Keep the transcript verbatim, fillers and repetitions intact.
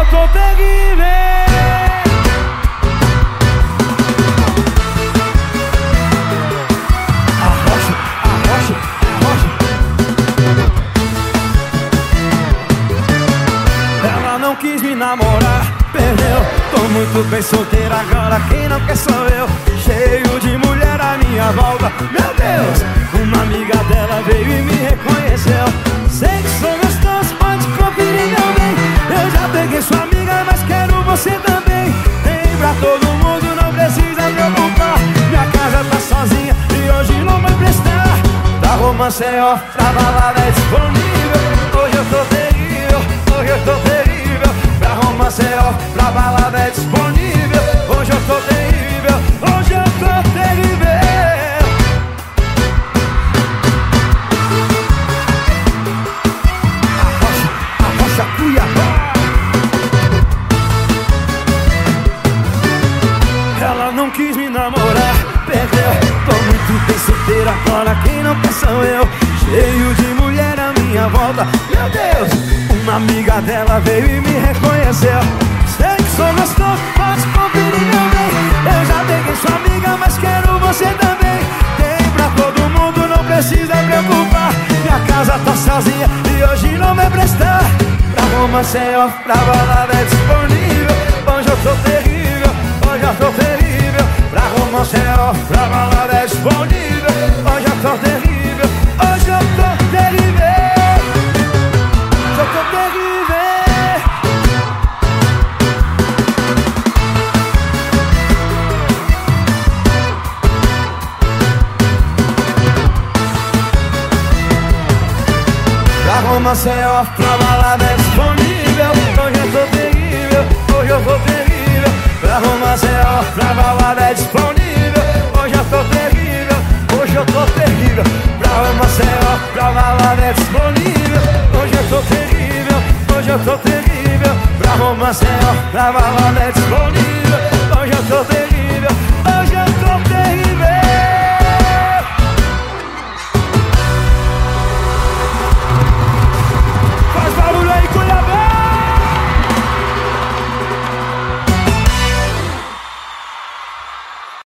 tô terrível. Arrocha, arrocha, arrocha. Ela não quis me namorar, perdeu. Tô muito bem solteira agora, quem não quer sou eu. Cheio de mulher à minha volta, meu Deus. Uma amiga dela veio e me reconheceu. Sei que sou gostoso, pode conferir meu bem. Eu já peguei sua amiga, mas quero você também. Tem pra todo mundo, não precisa preocupar. Minha casa tá sozinha e hoje não vai prestar. Da romance é off, pra balada é disponível. Hoje eu tô terrível, hoje eu tô terrível. Pra romance é off, pra balada é disponível. Hoje eu tô terrível, hoje eu tô terrível. Arrocha, arrocha, Cuiabá. Ela não quis me namorar, perdeu. Tô muito bem solteira agora, quem não quer sou eu. Cheio de mulher à minha volta, meu Deus. Uma amiga dela veio e me reconheceu. Sei que sou gostoso, pode conferir meu bem. Eu já peguei sua amiga, mas quero você também. Tem pra todo mundo, não precisa preocupar. Minha casa tá sozinha e hoje não vai prestar. Pra romance é off, pra balada é disponível. Hoje eu tô terrível, hoje eu tô terrível. Pra romance é off, pra balada é disponível. Hoje eu tô terrível, hoje eu tô terrível. Hoje eu tô terrível. Pra romance é off, pra balada é disponível. Hoje eu tô terrível, hoje eu tô terrível. Pra romance é off, pra balada é disponível. Hoje eu tô terrível, hoje eu tô terrível. Pra romance é off, pra balada é disponível. Hoje eu tô terrível, hoje eu tô terrível. Pra romance é off, pra balada é disponível. Hoje eu tô terrível, hoje eu tô terrível.